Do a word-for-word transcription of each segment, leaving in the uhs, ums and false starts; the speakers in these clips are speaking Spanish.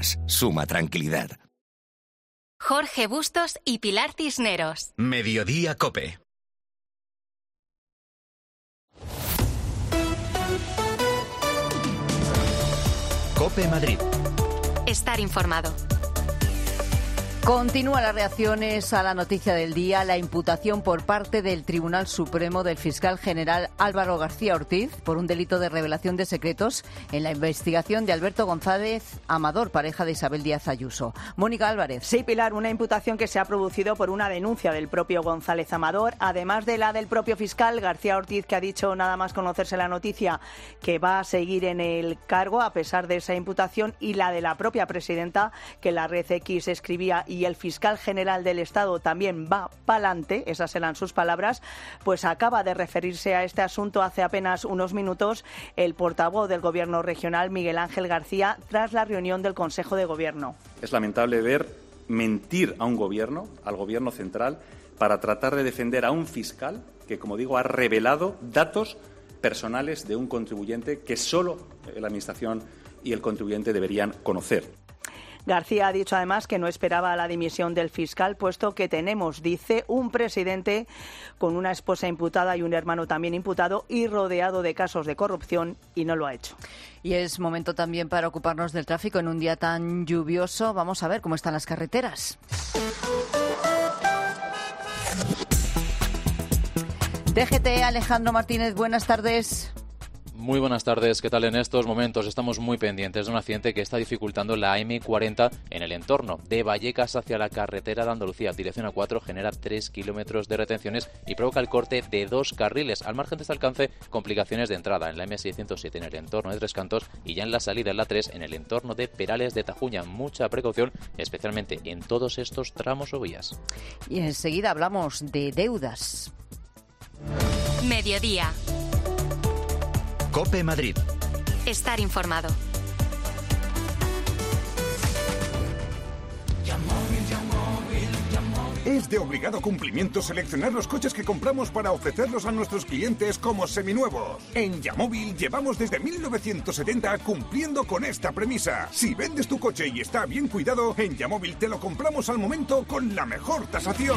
más. Suma tranquilidad. Jorge Bustos y Pilar Cisneros. Mediodía COPE. COPE Madrid. Estar informado. Continúan las reacciones a la noticia del día, la imputación por parte del Tribunal Supremo del fiscal general Álvaro García Ortiz por un delito de revelación de secretos en la investigación de Alberto González Amador, pareja de Isabel Díaz Ayuso. Mónica Álvarez. Sí, Pilar, una imputación que se ha producido por una denuncia del propio González Amador, además de la del propio fiscal García Ortiz, que ha dicho nada más conocerse la noticia que va a seguir en el cargo a pesar de esa imputación, y la de la propia presidenta, que en la red X escribía: y el fiscal general del Estado también va pa'lante, esas eran sus palabras. Pues acaba de referirse a este asunto hace apenas unos minutos el portavoz del Gobierno regional, Miguel Ángel García, tras la reunión del Consejo de Gobierno. Es lamentable ver mentir a un gobierno, al Gobierno central, para tratar de defender a un fiscal que, como digo, ha revelado datos personales de un contribuyente que solo la Administración y el contribuyente deberían conocer. García ha dicho además que no esperaba la dimisión del fiscal, puesto que tenemos, dice, un presidente con una esposa imputada y un hermano también imputado y rodeado de casos de corrupción, y no lo ha hecho. Y es momento también para ocuparnos del tráfico en un día tan lluvioso. Vamos a ver cómo están las carreteras. D G T, Alejandro Martínez, buenas tardes. Muy buenas tardes. ¿Qué tal? En estos momentos estamos muy pendientes de un accidente que está dificultando la eme cuarenta en el entorno de Vallecas hacia la carretera de Andalucía. Dirección A cuatro genera tres kilómetros de retenciones y provoca el corte de dos carriles. Al margen de este alcance, complicaciones de entrada en la eme seiscientos siete en el entorno de Tres Cantos y ya en la salida en la tres en el entorno de Perales de Tajuña. Mucha precaución, especialmente en todos estos tramos o vías. Y enseguida hablamos de deudas. Mediodía. COPE Madrid. Estar informado. Es de obligado cumplimiento seleccionar los coches que compramos para ofrecerlos a nuestros clientes como seminuevos. En Yamóvil llevamos desde mil novecientos setenta cumpliendo con esta premisa. Si vendes tu coche y está bien cuidado, en Yamóvil te lo compramos al momento con la mejor tasación.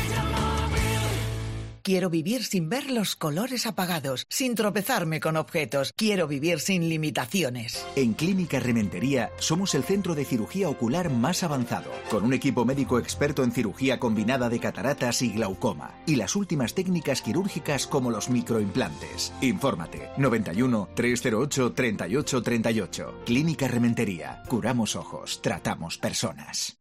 Quiero vivir sin ver los colores apagados, sin tropezarme con objetos. Quiero vivir sin limitaciones. En Clínica Rementería somos el centro de cirugía ocular más avanzado, con un equipo médico experto en cirugía combinada de cataratas y glaucoma, y las últimas técnicas quirúrgicas como los microimplantes. Infórmate, noventa y uno, trescientos ocho, treinta y ocho treinta y ocho. Clínica Rementería. Curamos ojos, tratamos personas.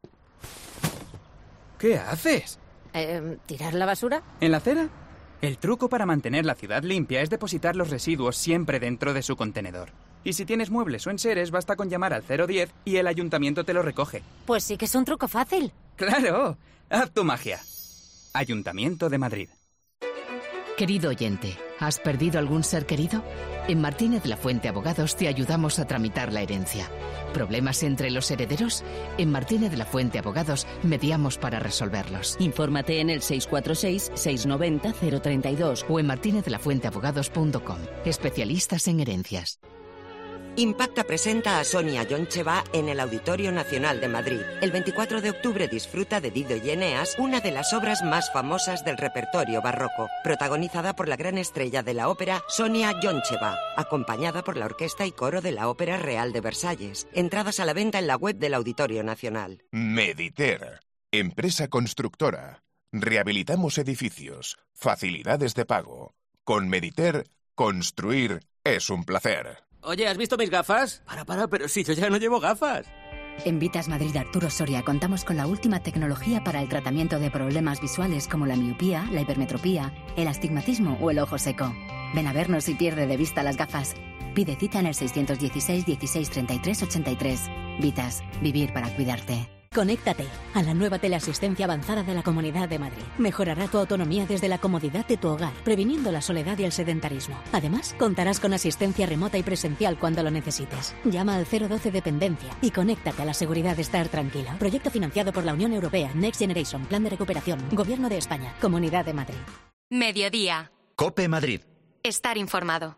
¿Qué haces? Eh, ¿Tirar la basura? ¿En la acera? El truco para mantener la ciudad limpia es depositar los residuos siempre dentro de su contenedor. Y si tienes muebles o enseres, basta con llamar al cero diez y el ayuntamiento te lo recoge. Pues sí que es un truco fácil. ¡Claro! ¡Haz tu magia! Ayuntamiento de Madrid. Querido oyente, ¿has perdido algún ser querido? En Martínez La Fuente Abogados te ayudamos a tramitar la herencia. ¿Problemas entre los herederos? En Martínez La Fuente Abogados mediamos para resolverlos. Infórmate en el seis cuatro seis, seis nueve cero, cero tres dos o en martinez de la fuente abogados punto com. Especialistas en herencias. Impacta presenta a Sonia Yoncheva en el Auditorio Nacional de Madrid. El veinticuatro de octubre disfruta de Dido y Eneas, una de las obras más famosas del repertorio barroco, protagonizada por la gran estrella de la ópera Sonia Yoncheva, acompañada por la orquesta y coro de la Ópera Real de Versalles. Entradas a la venta en la web del Auditorio Nacional. Mediter, empresa constructora. Rehabilitamos edificios, facilidades de pago. Con Mediter, construir es un placer. Oye, ¿has visto mis gafas? Para, para, pero si yo ya no llevo gafas. En Vitas Madrid Arturo Soria contamos con la última tecnología para el tratamiento de problemas visuales como la miopía, la hipermetropía, el astigmatismo o el ojo seco. Ven a vernos y pierde de vista las gafas. Pide cita en el seiscientos dieciséis, dieciséis, treinta y tres, ochenta y tres. Vitas, vivir para cuidarte. Conéctate a la nueva teleasistencia avanzada de la Comunidad de Madrid. Mejorará tu autonomía desde la comodidad de tu hogar, previniendo la soledad y el sedentarismo. Además, contarás con asistencia remota y presencial cuando lo necesites. Llama al cero doce Dependencia y conéctate a la seguridad de estar tranquilo. Proyecto financiado por la Unión Europea, Next Generation, Plan de Recuperación, Gobierno de España, Comunidad de Madrid. Mediodía. COPE Madrid. Estar informado.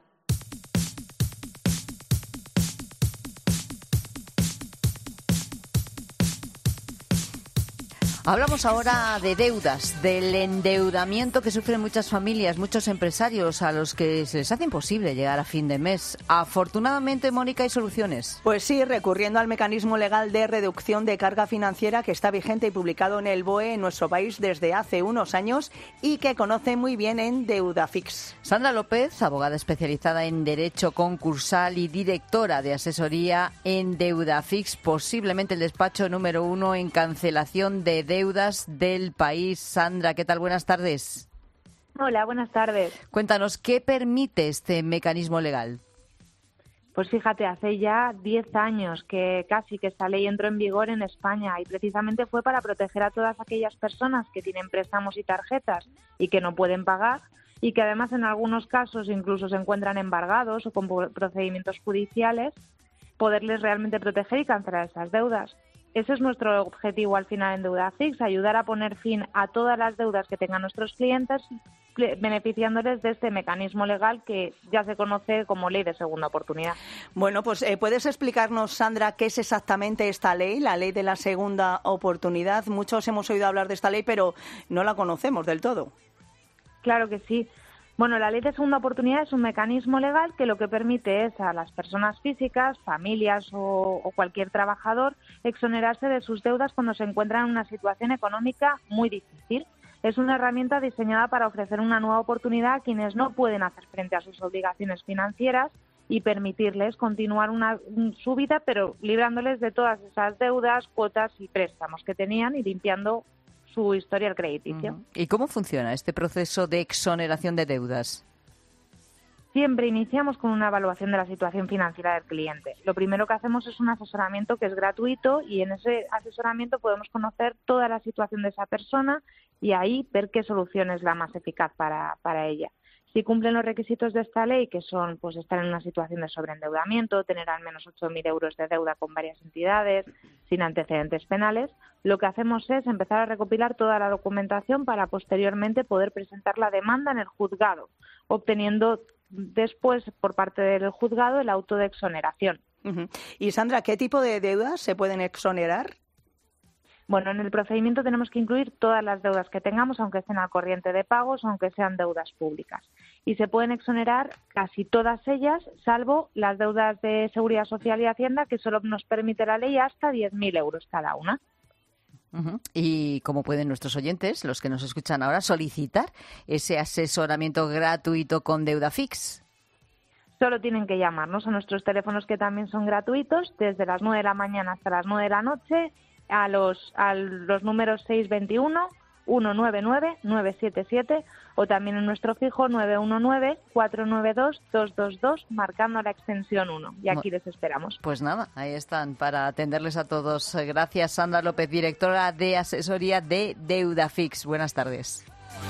Hablamos ahora de deudas, del endeudamiento que sufren muchas familias, muchos empresarios a los que se les hace imposible llegar a fin de mes. Afortunadamente, Mónica, hay soluciones. Pues sí, recurriendo al mecanismo legal de reducción de carga financiera que está vigente y publicado en el B O E en nuestro país desde hace unos años y que conoce muy bien en Deudafix. Sandra López, abogada especializada en Derecho Concursal y directora de asesoría en Deudafix, posiblemente el despacho número uno en cancelación de deudas del país. Sandra, ¿qué tal? Buenas tardes. Hola, buenas tardes. Cuéntanos, ¿qué permite este mecanismo legal? Pues fíjate, hace ya diez años que casi que esta ley entró en vigor en España y precisamente fue para proteger a todas aquellas personas que tienen préstamos y tarjetas y que no pueden pagar y que además en algunos casos incluso se encuentran embargados o con procedimientos judiciales, poderles realmente proteger y cancelar esas deudas. Ese es nuestro objetivo al final en Deudafix, ayudar a poner fin a todas las deudas que tengan nuestros clientes, beneficiándoles de este mecanismo legal que ya se conoce como Ley de Segunda Oportunidad. Bueno, pues eh, ¿puedes explicarnos, Sandra, qué es exactamente esta ley, la Ley de la Segunda Oportunidad? Muchos hemos oído hablar de esta ley, pero no la conocemos del todo. Claro que sí. Bueno, la Ley de Segunda Oportunidad es un mecanismo legal que lo que permite es a las personas físicas, familias o, o cualquier trabajador exonerarse de sus deudas cuando se encuentran en una situación económica muy difícil. Es una herramienta diseñada para ofrecer una nueva oportunidad a quienes no pueden hacer frente a sus obligaciones financieras y permitirles continuar una, su vida, pero librándoles de todas esas deudas, cuotas y préstamos que tenían y limpiando su historial crediticio. Uh-huh. ¿Y cómo funciona este proceso de exoneración de deudas? Siempre iniciamos con una evaluación de la situación financiera del cliente. Lo primero que hacemos es un asesoramiento que es gratuito y en ese asesoramiento podemos conocer toda la situación de esa persona y ahí ver qué solución es la más eficaz para, para ella. Si cumplen los requisitos de esta ley, que son pues estar en una situación de sobreendeudamiento, tener al menos ocho mil euros de deuda con varias entidades, sin antecedentes penales, lo que hacemos es empezar a recopilar toda la documentación para posteriormente poder presentar la demanda en el juzgado, obteniendo después por parte del juzgado el auto de exoneración. Uh-huh. Y Sandra, ¿qué tipo de deudas se pueden exonerar? Bueno, en el procedimiento tenemos que incluir todas las deudas que tengamos, aunque estén al corriente de pagos o aunque sean deudas públicas. Y se pueden exonerar casi todas ellas, salvo las deudas de Seguridad Social y Hacienda, que solo nos permite la ley hasta diez mil euros cada una. Uh-huh. ¿Y cómo pueden nuestros oyentes, los que nos escuchan ahora, solicitar ese asesoramiento gratuito con Deudafix? Solo tienen que llamarnos a nuestros teléfonos, que también son gratuitos, desde las nueve de la mañana hasta las nueve de la noche, a los, a los números seis dos uno, uno nueve nueve, nueve siete siete o también en nuestro fijo nueve uno nueve, cuatro nueve dos, dos dos dos, marcando la extensión uno. Y aquí les esperamos. Pues nada, ahí están para atenderles a todos. Gracias, Sandra López, directora de asesoría de Deudafix. Buenas tardes.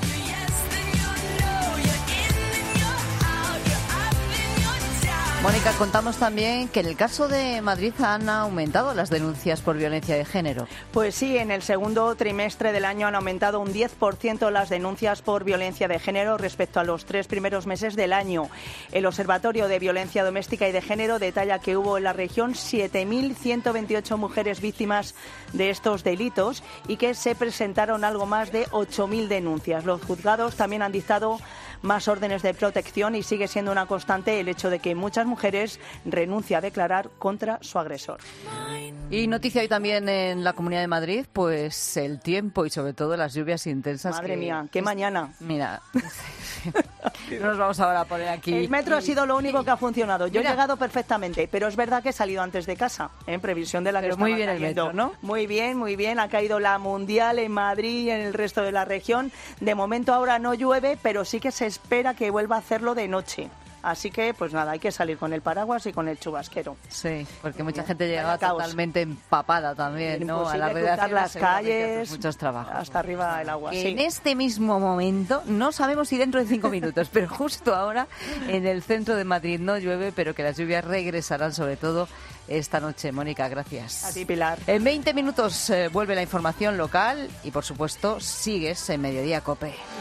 Mónica, contamos también que en el caso de Madrid han aumentado las denuncias por violencia de género. Pues sí, en el segundo trimestre del año han aumentado un diez por ciento las denuncias por violencia de género respecto a los tres primeros meses del año. El Observatorio de Violencia Doméstica y de Género detalla que hubo en la región siete mil ciento veintiocho mujeres víctimas de estos delitos y que se presentaron algo más de ocho mil denuncias. Los juzgados también han dictado más órdenes de protección y sigue siendo una constante el hecho de que muchas mujeres renuncian a declarar contra su agresor. Y noticia hoy también en la Comunidad de Madrid, pues el tiempo y sobre todo las lluvias intensas. Madre que, mía, qué mañana. Mira, no nos vamos ahora a poner aquí. El metro ha sido lo único que ha funcionado. Yo Mira. he llegado perfectamente, pero es verdad que he salido antes de casa, en previsión de la que Pero estaba muy bien el cayendo. metro, ¿no? Muy bien, muy bien. Ha caído la Mundial en Madrid y en el resto de la región. De momento ahora no llueve, pero sí que se espera que vuelva a hacerlo de noche. Así que, pues nada, hay que salir con el paraguas y con el chubasquero. Sí, porque mucha gente llegaba caos. totalmente empapada también, ¿no? A la redacción, las calles, muchos trabajos. hasta arriba el agua. Que Sí. en este mismo momento, no sabemos si dentro de cinco minutos, pero justo ahora en el centro de Madrid no llueve, pero que las lluvias regresarán sobre todo esta noche. Mónica, gracias. A ti, Pilar. En veinte minutos eh, vuelve la información local y, por supuesto, sigues en Mediodía COPE.